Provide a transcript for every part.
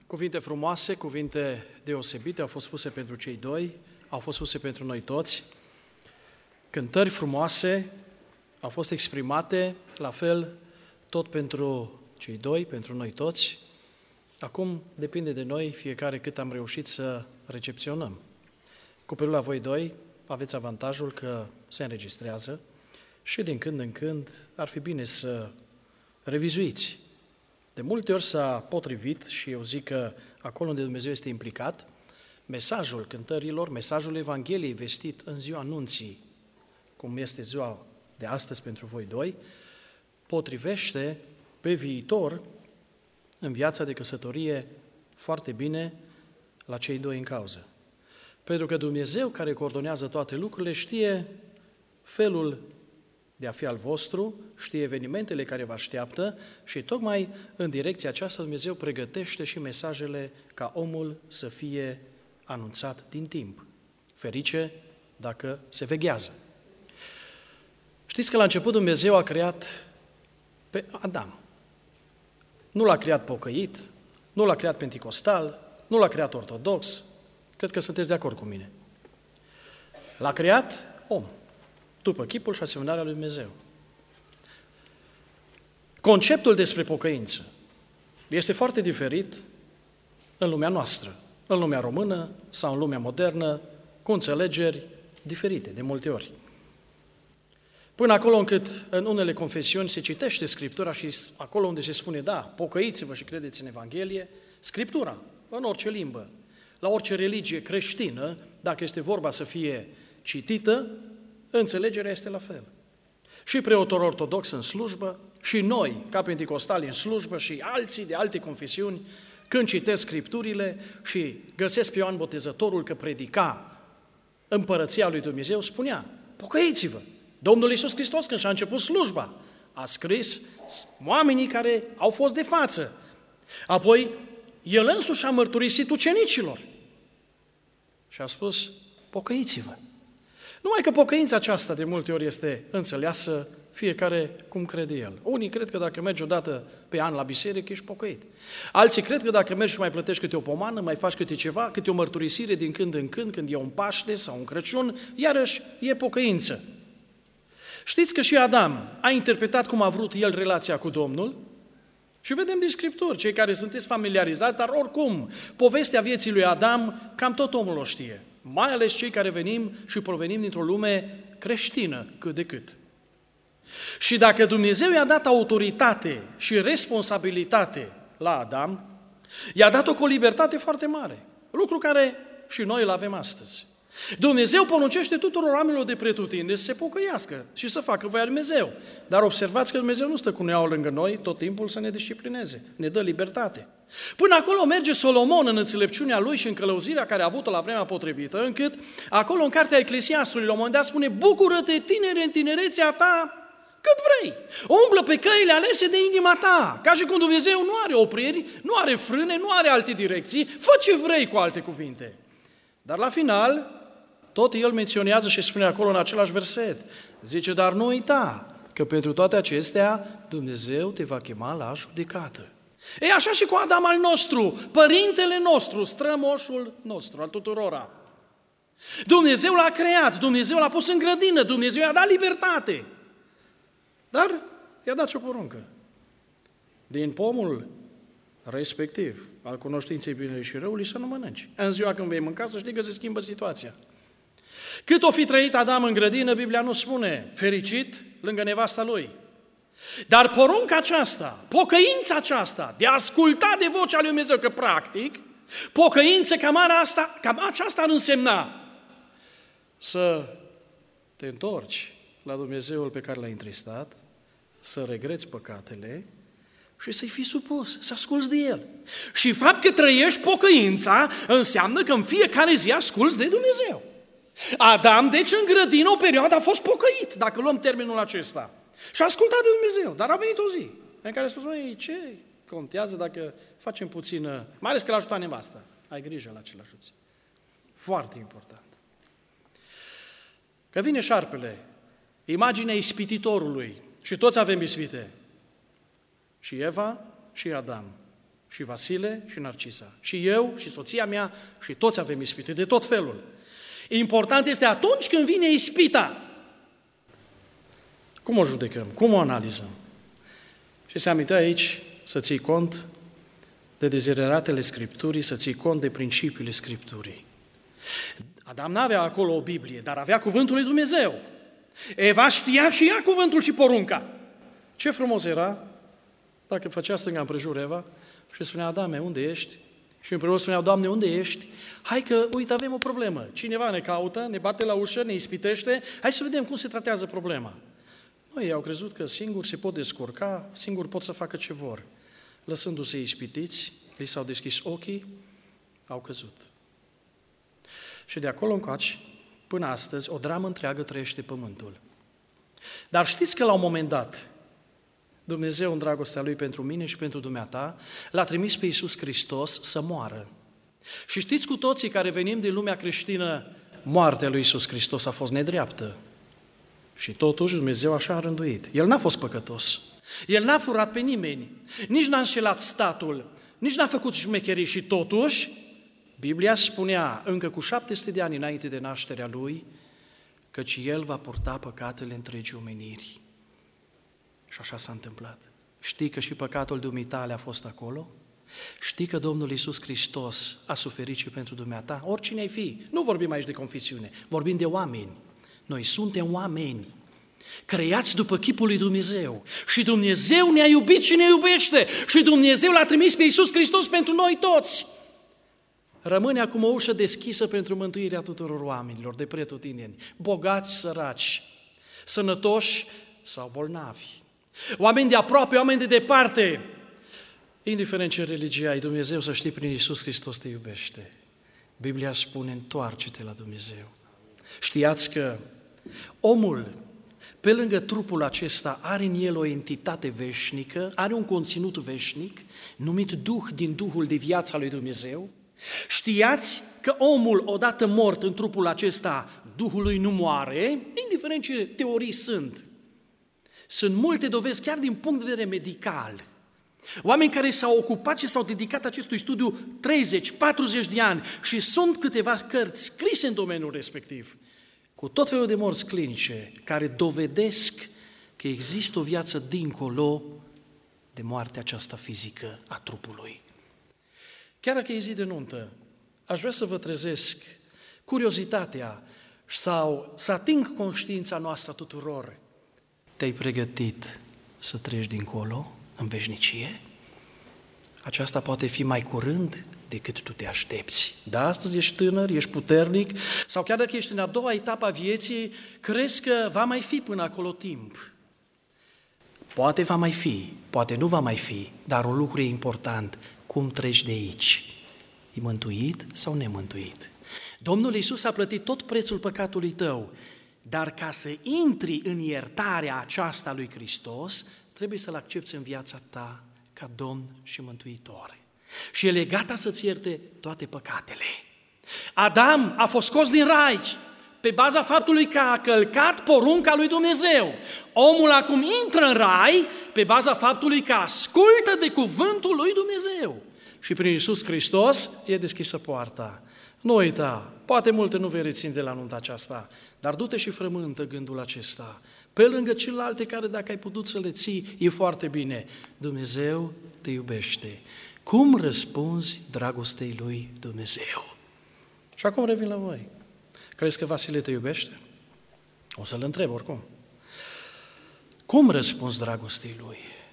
Cuvinte frumoase, cuvinte deosebite au fost spuse pentru cei doi, au fost spuse pentru noi toți. Cântări frumoase au fost exprimate, la fel, tot pentru cei doi, pentru noi toți. Acum depinde de noi fiecare cât am reușit să recepționăm. Cu privire la voi doi, aveți avantajul că se înregistrează și din când în când ar fi bine să revizuiți. De multe ori s-a potrivit și eu zic că acolo unde Dumnezeu este implicat, mesajul cântărilor, mesajul Evangheliei vestit în ziua anunții, cum este ziua de astăzi pentru voi doi, potrivește pe viitor în viața de căsătorie foarte bine la cei doi în cauză. Pentru că Dumnezeu, care coordonează toate lucrurile, știe felul de a fi al vostru, știe evenimentele care vă așteaptă și tocmai în direcția aceasta Dumnezeu pregătește și mesajele ca omul să fie anunțat din timp. Ferice dacă se veghează. Știți că la început Dumnezeu a creat pe Adam. Nu l-a creat pocăit, nu l-a creat penticostal, nu l-a creat ortodox. Cred că sunteți de acord cu mine. L-a creat om, după chipul și asemănarea lui Dumnezeu. Conceptul despre pocăință este foarte diferit în lumea noastră, în lumea română sau în lumea modernă, cu înțelegeri diferite de multe ori. Până acolo încât în unele confesiuni se citește Scriptura și acolo unde se spune, da, pocăiți-vă și credeți în Evanghelie, Scriptura, în orice limbă, la orice religie creștină, dacă este vorba să fie citită, înțelegerea este la fel. Și preotul ortodox în slujbă, și noi, ca penticostali în slujbă, și alții de alte confesiuni, când citesc Scripturile și găsesc pe Ioan Botezătorul că predica împărăția lui Dumnezeu, spunea, pocăiți-vă! Domnul Iisus Hristos, când și-a început slujba, a scris oamenii care au fost de față. Apoi, El însuși a mărturisit ucenicilor și a spus, pocăiți-vă! Numai că pocăința aceasta de multe ori este înțeleasă fiecare cum crede el. Unii cred că dacă mergi odată pe an la biserică, ești pocăit. Alții cred că dacă mergi și mai plătești câte o pomană, mai faci câte ceva, câte o mărturisire din când în când e un Paște sau un Crăciun, iarăși e pocăință. Știți că și Adam a interpretat cum a vrut el relația cu Domnul și vedem din Scripturi, cei care sunteți familiarizați, dar oricum, povestea vieții lui Adam, cam tot omul o știe. Mai ales cei care venim și provenim dintr-o lume creștină, cât de cât. Și dacă Dumnezeu i-a dat autoritate și responsabilitate la Adam, i-a dat-o cu o libertate foarte mare, lucru care și noi îl avem astăzi. Dumnezeu poruncește tuturor oamenilor de pretutindeni să se pocăiască și să facă voia lui Dumnezeu. Dar observați că Dumnezeu nu stă cu neaua lângă noi tot timpul să ne disciplineze, ne dă libertate. Până acolo merge Solomon în înțelepciunea lui și în călăuzirea care a avut-o la vremea potrivită, încât acolo în cartea Eclesiastului, la un moment dat spune, bucură-te, tinere, în tinerețea ta, cât vrei. Umblă pe căile alese de inima ta, ca și cum Dumnezeu nu are opriri, nu are frâne, nu are alte direcții, fă ce vrei, cu alte cuvinte. Dar la final, tot el menționează și spune acolo în același verset, zice, dar nu uita că pentru toate acestea Dumnezeu te va chema la judecată. E așa și cu Adam al nostru, părintele nostru, strămoșul nostru, al tuturora. Dumnezeu l-a creat, Dumnezeu l-a pus în grădină, Dumnezeu i-a dat libertate. Dar i-a dat și o poruncă. Din pomul respectiv, al cunoștinței binelui și răului, să nu mănânci. În ziua când vei mânca, să știi că se schimbă situația. Cât o fi trăit Adam în grădină, Biblia nu spune fericit lângă nevasta lui. Dar porunca aceasta, pocăința aceasta de a asculta de vocea lui Dumnezeu, că practic, pocăință cam aceasta ar însemna să te întorci la Dumnezeul pe care l-ai întristat, să regreți păcatele și să-i fii supus, să asculți de El. Și fapt că trăiești pocăința înseamnă că în fiecare zi asculți de Dumnezeu. Adam, deci în grădină o perioadă a fost pocăit, dacă luăm termenul acesta. Și a ascultat de Dumnezeu, dar a venit o zi în care a spus, ce contează dacă facem puțină, mai ales că l-a ajutat nevasta. Ai grijă la ce l-ajuți. Foarte important. Că vine șarpele, imaginea ispititorului, și toți avem ispite. Și Eva și Adam. Și Vasile și Narcisa. Și eu și soția mea și toți avem ispite de tot felul. Important este atunci când vine ispita. Cum o judecăm? Cum o analizăm? Și se amintea aici să ții cont de dezideratele Scripturii, să ții cont de principiile Scripturii. Adam n-avea acolo o Biblie, dar avea cuvântul lui Dumnezeu. Eva știa și ea cuvântul și porunca. Ce frumos era dacă făcea stânga împrejur Eva și spunea, Adame, unde ești? Și împreună spuneau, Doamne, unde ești? Hai că, uite, avem o problemă. Cineva ne caută, ne bate la ușă, ne ispitește, hai să vedem cum se tratează problema. Ei au crezut că singuri se pot descurca, singuri pot să facă ce vor. Lăsându-se ispitiți, li s-au deschis ochii, au căzut. Și de acolo încoace, până astăzi, o dramă întreagă trăiește pământul. Dar știți că la un moment dat, Dumnezeu, în dragostea Lui pentru mine și pentru dumneata, l-a trimis pe Iisus Hristos să moară. Și știți cu toții care venim din lumea creștină, moartea lui Iisus Hristos a fost nedreaptă. Și totuși Dumnezeu așa a rânduit. El n-a fost păcătos. El n-a furat pe nimeni. Nici n-a înșelat statul. Nici n-a făcut șmecherii și totuși, Biblia spunea încă cu 700 de ani înainte de nașterea Lui, căci El va purta păcatele întregii omeniri. Și așa s-a întâmplat. Știi că și păcatul dumitale a fost acolo? Știi că Domnul Iisus Hristos a suferit și pentru dumneata? Oricine ai fi, nu vorbim aici de confesiune, vorbim de oameni. Noi suntem oameni, creați după chipul lui Dumnezeu. Și Dumnezeu ne-a iubit și ne iubește. Și Dumnezeu l-a trimis pe Iisus Hristos pentru noi toți. Rămâne acum o ușă deschisă pentru mântuirea tuturor oamenilor de pretutindeni, bogați, săraci, sănătoși sau bolnavi. Oameni de aproape, oameni de departe. Indiferent ce religie ai, Dumnezeu, să știi, prin Iisus Hristos te iubește. Biblia spune, întoarce-te la Dumnezeu. Știați că omul, pe lângă trupul acesta, are în el o entitate veșnică, are un conținut veșnic, numit Duh din Duhul de viața lui Dumnezeu? Știați că omul, odată mort în trupul acesta, Duhul lui nu moare, indiferent ce teorii sunt. Sunt multe dovezi, chiar din punct de vedere medical. Oameni care s-au ocupat și s-au dedicat acestui studiu 30-40 de ani și sunt câteva cărți scrise în domeniul respectiv, cu tot felul de morți clinice, care dovedesc că există o viață dincolo de moartea aceasta fizică a trupului. Chiar dacă e zi de nuntă, aș vrea să vă trezesc curiozitatea sau să ating conștiința noastră tuturor. Te-ai pregătit să treci dincolo, în veșnicie? Aceasta poate fi mai curând decât tu te aștepți. Da, astăzi ești tânăr, ești puternic, sau chiar dacă ești în a doua etapă a vieții, crezi că va mai fi până acolo timp. Poate va mai fi, poate nu va mai fi, dar un lucru e important, cum treci de aici? E mântuit sau nemântuit? Domnul Iisus a plătit tot prețul păcatului tău, dar ca să intri în iertarea aceasta lui Hristos, trebuie să-L accepți în viața ta ca Domn și Mântuitor. Și El e gata să-ți ierte toate păcatele. Adam a fost scos din rai pe baza faptului că a călcat porunca lui Dumnezeu. Omul acum intră în rai pe baza faptului că ascultă de cuvântul lui Dumnezeu. Și prin Iisus Hristos e deschisă poarta. Nu uita, poate multe nu vei reține de la nunta aceasta, dar du-te și frământă gândul acesta. Pe lângă celelalte care dacă ai putut să le ții, e foarte bine. Dumnezeu te iubește. Cum răspunzi dragostei lui Dumnezeu? Și acum revin la voi. Crezi că Vasile te iubește? O să-l întreb oricum. Cum răspunzi dragostei lui?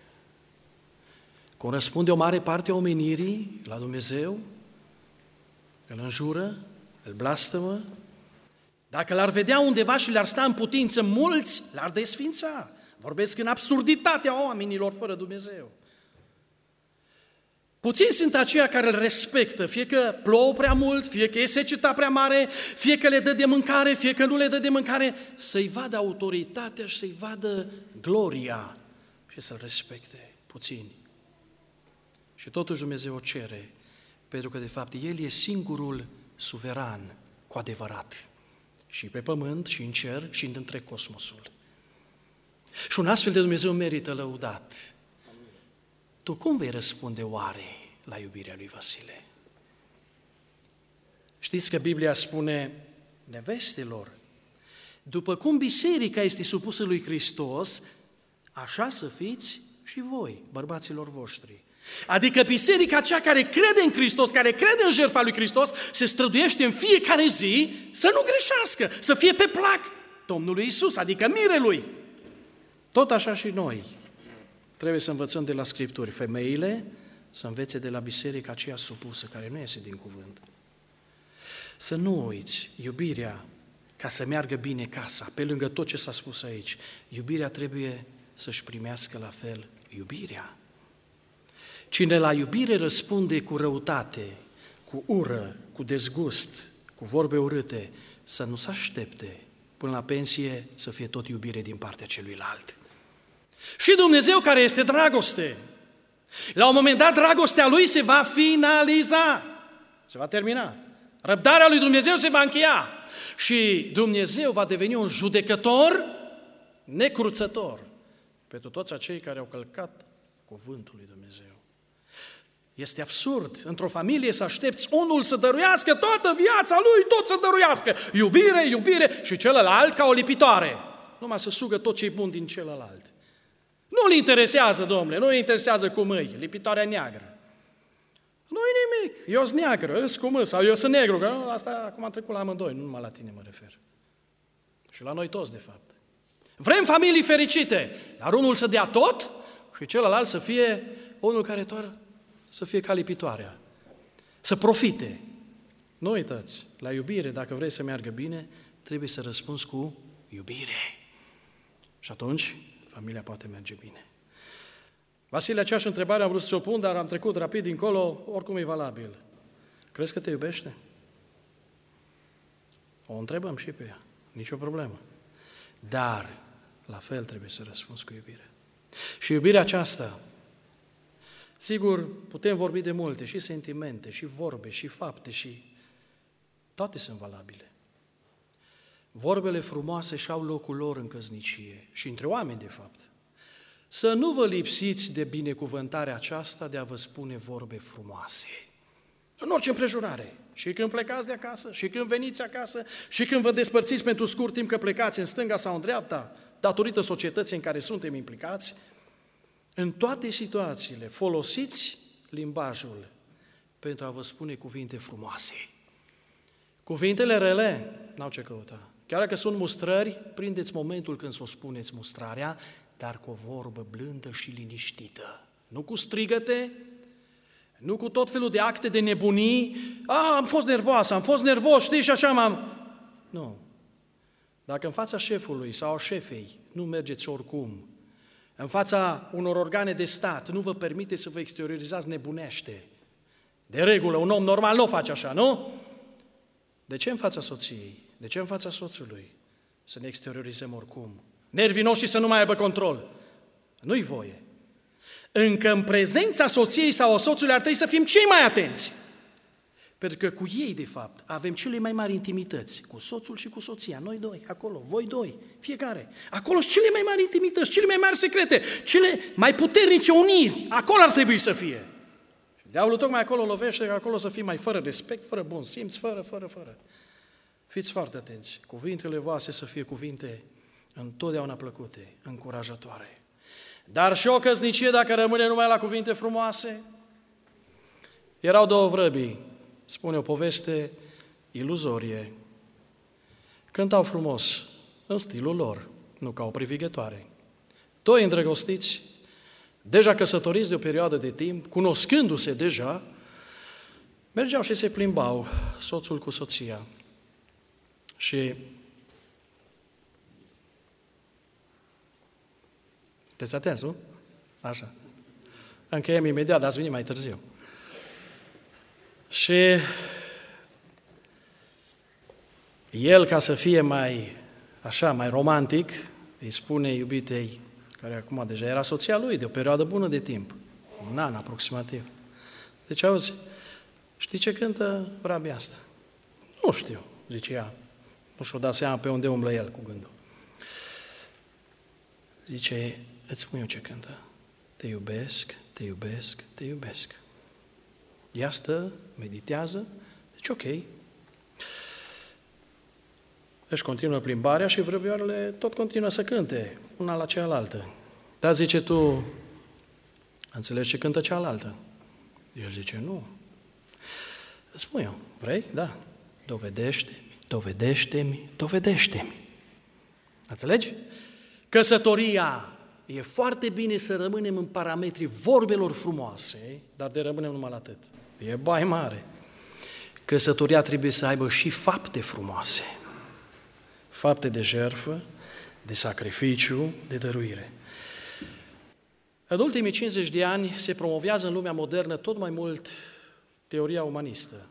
Cum răspunde o mare parte a omenirii la Dumnezeu? Îl înjură? Îl blastămă? Dacă l-ar vedea undeva și le-ar sta în putință, mulți l-ar desfința. Vorbesc în absurditatea oamenilor fără Dumnezeu. Puțini sunt aceia care îl respectă, fie că plouă prea mult, fie că e seceta prea mare, fie că le dă de mâncare, fie că nu le dă de mâncare, să-i vadă autoritatea și să-i vadă gloria și să-l respecte. Puțini. Și totuși Dumnezeu o cere, pentru că de fapt El e singurul suveran cu adevărat. Și pe pământ, și în cer, și în întreg cosmosul. Și un astfel de Dumnezeu merită lăudat. Tu cum vei răspunde oare la iubirea lui Vasile. Știți că Biblia spune nevestelor, după cum biserica este supusă lui Hristos, așa să fiți și voi, bărbaților voștri. Adică biserica cea care crede în Hristos, care crede în jertfa lui Hristos, se străduiește în fiecare zi să nu greșească, să fie pe plac Domnului Isus, adică mirelui. Tot așa și noi trebuie să învățăm de la Scripturi. Femeile să învețe de la biserica aceea supusă, care nu iese din cuvânt. Să nu uiți, iubirea, ca să meargă bine casa, pe lângă tot ce s-a spus aici, iubirea trebuie să-și primească la fel iubirea. Cine la iubire răspunde cu răutate, cu ură, cu dezgust, cu vorbe urâte, să nu se aștepte până la pensie să fie tot iubire din partea celuilalt. Și Dumnezeu, care este dragoste, la un moment dat dragostea Lui se va finaliza, se va termina. Răbdarea lui Dumnezeu se va încheia și Dumnezeu va deveni un judecător necruțător pentru toți acei care au călcat cuvântul lui Dumnezeu. Este absurd într-o familie să aștepți unul să dăruiască toată viața lui, tot să dăruiască. Iubire, iubire și celălalt ca o lipitoare. Numai să sugă tot ce-i bun din celălalt. Nu-l interesează, domnule, nu-l interesează cum îi, lipitoarea neagră. Nu-i nimic, eu sunt neagră, îs cum îs, sau eu sunt negru, că asta acum am trecut la amândoi, nu numai la tine mă refer. Și la noi toți, de fapt. Vrem familii fericite, dar unul să dea tot și celălalt să fie unul care doar să fie ca lipitoarea, să profite. Nu uitați, la iubire, dacă vrei să meargă bine, trebuie să răspunzi cu iubire. Și atunci, familia poate merge bine. Vasile, aceeași întrebare am vrut să o pun, dar am trecut rapid dincolo, oricum e valabil. Crezi că te iubește? O întrebăm și pe ea, nicio problemă. Dar, la fel trebuie să răspunzi cu iubire. Și iubirea aceasta, sigur, putem vorbi de multe, și sentimente, și vorbe, și fapte, și toate sunt valabile. Vorbele frumoase și-au locul lor în căsnicie și între oameni, de fapt. Să nu vă lipsiți de binecuvântarea aceasta de a vă spune vorbe frumoase. În orice împrejurare. Și când plecați de acasă, și când veniți acasă, și când vă despărțiți pentru scurt timp că plecați în stânga sau în dreapta, datorită societății în care suntem implicați, în toate situațiile folosiți limbajul pentru a vă spune cuvinte frumoase. Cuvintele rele n-au ce căuta. Chiar dacă sunt mustrări, prindeți momentul când să o spuneți mustrarea, dar cu o vorbă blândă și liniștită. Nu cu strigăte, nu cu tot felul de acte de nebunii. Am fost nervoasă, am fost nervos, știi, și așa m-am... Nu. Dacă în fața șefului sau a șefei nu mergeți oricum, în fața unor organe de stat nu vă permite să vă exteriorizați nebunește. De regulă, un om normal nu o face așa, nu? De ce în fața soției? De ce în fața soțului? Să ne exteriorizăm oricum. Nervii noștri să nu mai aibă control. Nu-i voie. Încă în prezența soției sau a soțului ar trebui să fim cei mai atenți. Pentru că cu ei, de fapt, avem cele mai mari intimități. Cu soțul și cu soția. Noi doi, acolo, voi doi, fiecare. Acolo sunt cele mai mari intimități, cele mai mari secrete, cele mai puternice uniri. Acolo ar trebui să fie. Și diavolul tocmai acolo lovește, că acolo să fim mai fără respect, fără bun simț, fără. Fiți foarte atenți. Cuvintele voastre să fie cuvinte întotdeauna plăcute, încurajatoare. Dar și o căsnicie, dacă rămâne numai la cuvinte frumoase, erau două vrăbii, spune o poveste iluzorie. Cântau frumos, în stilul lor, nu ca o privighetoare. Doi îndrăgostiți, deja căsătoriți de o perioadă de timp, cunoscându-se deja, mergeau și se plimbau, soțul cu soția. Și sunteți atenți, nu? Așa. Încheiem imediat, dar ați venit mai târziu. Și el, ca să fie mai romantic, îi spune iubitei, care acum deja era soția lui de o perioadă bună de timp, un an aproximativ. Deci, auzi, știi ce cântă vrabia asta? Nu știu, zice ea. Nu și-o da seama pe unde umblă el cu gândul. Zice, îți spun eu ce cântă. Te iubesc, te iubesc, te iubesc. Ea stă, meditează, deci ok. Își continuă plimbarea și vrăbioarele tot continuă să cânte, una la cealaltă. Dar zice tu, înțelegi ce cântă cealaltă? El zice, nu. Spun eu, vrei? Da. Dovedește-mi. Înțelegi? Căsătoria, e foarte bine să rămânem în parametrii vorbelor frumoase, dar de rămânem numai la atât. E bai mare. Căsătoria trebuie să aibă și fapte frumoase. Fapte de jertfă, de sacrificiu, de dăruire. În ultimii 50 de ani se promovează în lumea modernă tot mai mult teoria umanistă,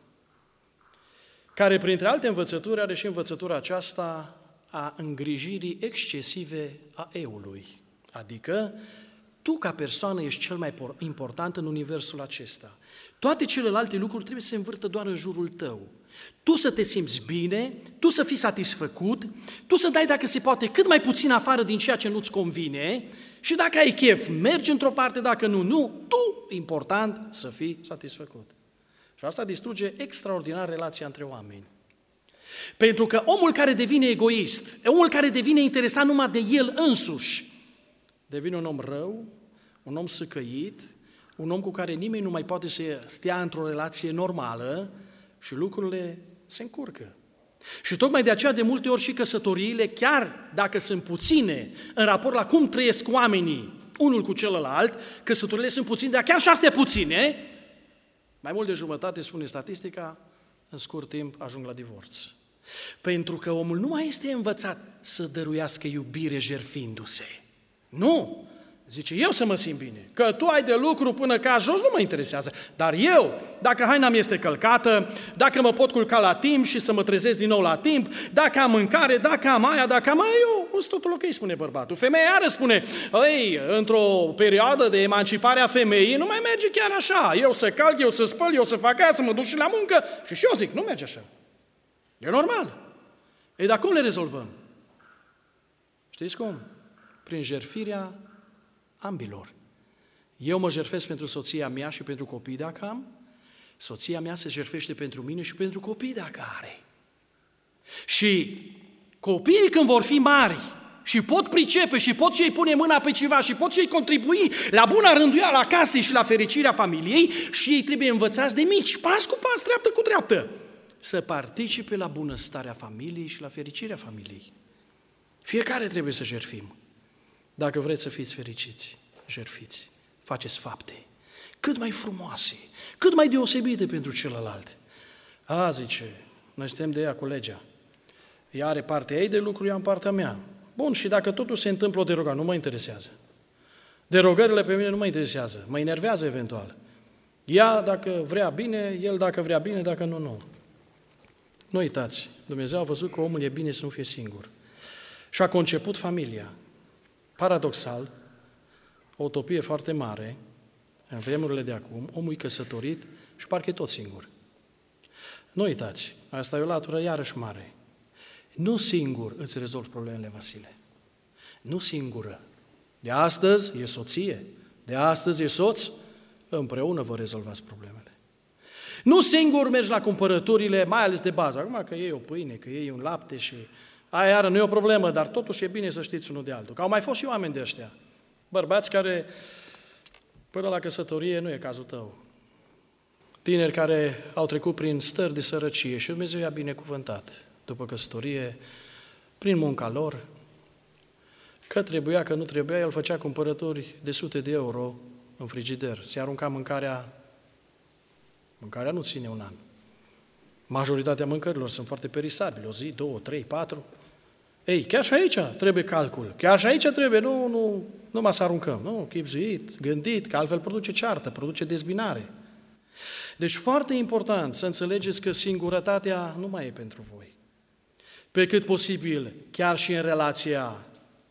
care, printre alte învățături, are și învățătura aceasta a îngrijirii excesive a eului. Adică, tu ca persoană ești cel mai important în universul acesta. Toate celelalte lucruri trebuie să se învârtă doar în jurul tău. Tu să te simți bine, tu să fii satisfăcut, tu să dai, dacă se poate, cât mai puțin afară din ceea ce nu-ți convine și dacă ai chef, mergi într-o parte, dacă nu, tu, important, să fii satisfăcut. Și asta distruge extraordinar relația între oameni. Pentru că omul care devine egoist, omul care devine interesat numai de el însuși, devine un om rău, un om săcăit, un om cu care nimeni nu mai poate să stea într-o relație normală și lucrurile se încurcă. Și tocmai de aceea, de multe ori și căsătoriile, chiar dacă sunt puține în raport la cum trăiesc oamenii unul cu celălalt, căsătoriile sunt puține, dar chiar și astea puține, mai mult de jumătate, spune statistica, în scurt timp ajung la divorț. Pentru că omul nu mai este învățat să dăruiască iubire jertfindu-se. Nu! Zice, eu să mă simt bine, că tu ai de lucru până ca jos, nu mă interesează. Dar eu, dacă haina mi este călcată, dacă mă pot culca la timp și să mă trezesc din nou la timp, dacă am mâncare, dacă am aia, eu, sunt totul ok, spune bărbatul. Femeia iară spune, într-o perioadă de emancipare a femeii, nu mai merge chiar așa. Eu să calc, eu să spăl, eu să fac aia, să mă duc și la muncă. Și eu zic, nu merge așa. E normal. Ei, dar cum le rezolvăm? Știți cum? Prin jertfirea ambilor. Eu mă jertfesc pentru soția mea și pentru copiii dacă am, soția mea se jertfește pentru mine și pentru copiii dacă are. Și copiii când vor fi mari și pot pricepe și pot și ei pune mâna pe ceva și pot și ei contribui la buna rânduială a casei și la fericirea familiei și ei trebuie învățați de mici, pas cu pas, treaptă cu treaptă, să participe la bunăstarea familiei și la fericirea familiei. Fiecare trebuie să jertfim. Dacă vreți să fiți fericiți, jertfiți, faceți fapte cât mai frumoase, cât mai deosebite pentru celălalt. Zice, noi suntem de ea cu legea. Ea are partea ei de lucru, eu am partea mea. Bun, și dacă totul se întâmplă o derogare, nu mă interesează. Derogările pe mine nu mă interesează, mă enervează eventual. Ea dacă vrea bine, el dacă vrea bine, dacă nu, nu. Nu uitați, Dumnezeu a văzut că omul e bine să nu fie singur. Și a conceput familia. Paradoxal, o utopie foarte mare, în vremurile de acum, omul e căsătorit și parcă e tot singur. Nu uitați, asta e o latură iarăși mare. Nu singur îți rezolvi problemele, Vasile. Nu singură. De astăzi e soție, de astăzi e soț, împreună vă rezolvați problemele. Nu singur mergi la cumpărăturile, mai ales de bază. Acum că iei o pâine, că iei un lapte și aia iară nu e o problemă, dar totuși e bine să știți unul de altul. Că au mai fost și oameni de ăștia. Bărbați care, până la căsătorie, nu e cazul tău. Tineri care au trecut prin stări de sărăcie și Dumnezeu i-a binecuvântat după căsătorie, prin munca lor, că trebuia, că nu trebuia, el făcea cumpărături de sute de euro în frigider. Se arunca mâncarea nu ține un an. Majoritatea mâncărilor sunt foarte perisabile, o zi, 2, 3, 4. Ei, chiar și aici trebuie calcul, chiar și aici trebuie, nu numai să aruncăm, nu, chipzuit, gândit, că altfel produce ceartă, produce dezbinare. Deci foarte important să înțelegeți că singurătatea nu mai e pentru voi. Pe cât posibil, chiar și în relația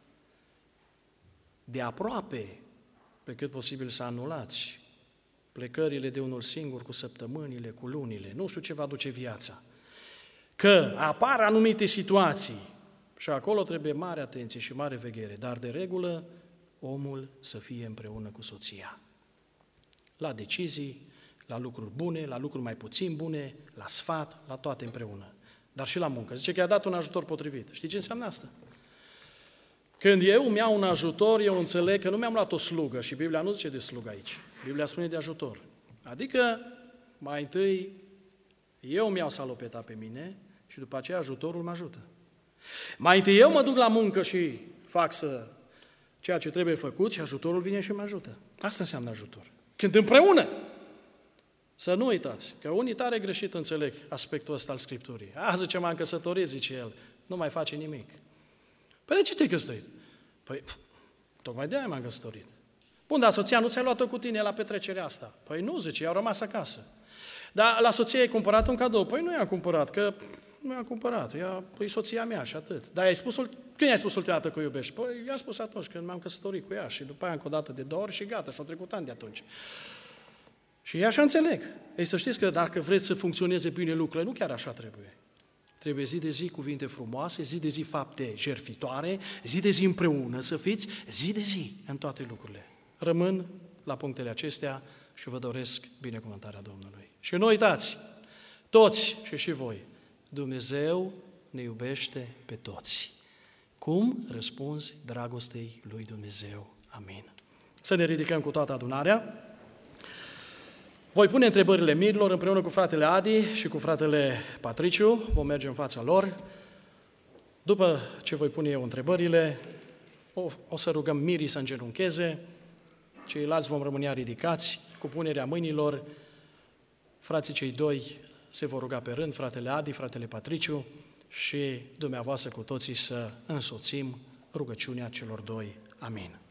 de aproape, pe cât posibil să anulați plecările de unul singur cu săptămânile, cu lunile, nu știu ce va duce viața. Că apar anumite situații și acolo trebuie mare atenție și mare veghere, dar de regulă omul să fie împreună cu soția. La decizii, la lucruri bune, la lucruri mai puțin bune, la sfat, la toate împreună. Dar și la muncă. Zice că i-a dat un ajutor potrivit. Știi ce înseamnă asta? Când eu îmi iau un ajutor, eu înțeleg că nu mi-am luat o slugă și Biblia nu zice de slugă aici. Biblia spune de ajutor. Adică, mai întâi, eu îmi iau salopeta pe mine și după aceea ajutorul mă ajută. Mai întâi eu mă duc la muncă și fac ceea ce trebuie făcut și ajutorul vine și mă ajută. Asta înseamnă ajutor. Când împreună, să nu uitați, că unii tare greșit înțeleg aspectul ăsta al Scripturii. Zice, m-am căsătorit, zice el, nu mai face nimic. Păi de ce te-ai căsătorit? Păi, tocmai de aia m-am căsătorit. Bun, dar soția nu ți-a luat-o cu tine la petrecerea asta? Păi nu, zice, i-au rămas acasă. Dar la soție ai cumpărat un cadou? Păi nu i-am cumpărat, că nu i-am cumpărat, e soția mea și atât. Dar când i-ai spus ultima dată că o iubești? Păi i-am spus atunci când m-am căsătorit cu ea și după aia încă o dată de 2 ori și gata, și-au trecut ani de atunci. Și eu așa înțeleg. Ei, să știți că dacă vreți să funcționeze bine lucrurile, nu chiar așa trebuie. Trebuie zi de zi cuvinte frumoase, zi de zi fapte jertfitoare, zi de zi împreună să fiți, zi de zi în toate lucrurile. Rămân la punctele acestea și vă doresc binecuvântarea Domnului. Și nu uitați, toți și voi, Dumnezeu ne iubește pe toți. Cum răspunzi dragostei lui Dumnezeu? Amin. Să ne ridicăm cu toată adunarea. Voi pune întrebările mirilor împreună cu fratele Adi și cu fratele Patriciu. Vom merge în fața lor. După ce voi pune eu întrebările, o să rugăm mirii să îngenuncheze, ceilalți vom rămâne ridicați cu punerea mâinilor. Frații cei doi se vor ruga pe rând, fratele Adi, fratele Patriciu și dumneavoastră cu toții să însoțim rugăciunea celor doi. Amin.